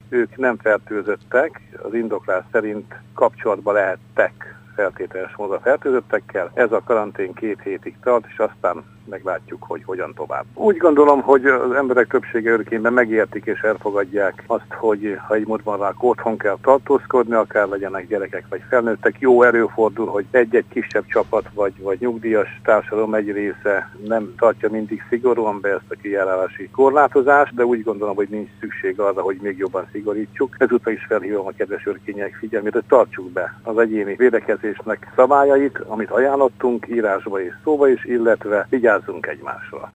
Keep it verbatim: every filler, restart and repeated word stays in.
ők nem fertőzöttek, az indoklás szerint kapcsolatba lehettek feltételes módon fertőzöttekkel. Ez a karantén két hétig tart, és aztán meglátjuk, hogy hogyan tovább. Úgy gondolom, hogy az emberek többsége örökényben megértik és elfogadják azt, hogy ha egy módban rá otthon kell tartózkodni, akár legyenek gyerekek vagy felnőttek. Jó előfordul, hogy egy-egy kisebb csapat vagy, vagy nyugdíjas társadalom egy része nem tartja mindig szigorúan be ezt a kijárási korlátozást, de úgy gondolom, hogy nincs szükség arra, hogy még jobban szigorítsuk. Ezúttal is felhívom a kedves örkények figyelmét, hogy tartsuk be az egyéni védekezésnek szabályait, amit ajánlottunk írásba és szóba is, illetve vigyázzunk egymásra.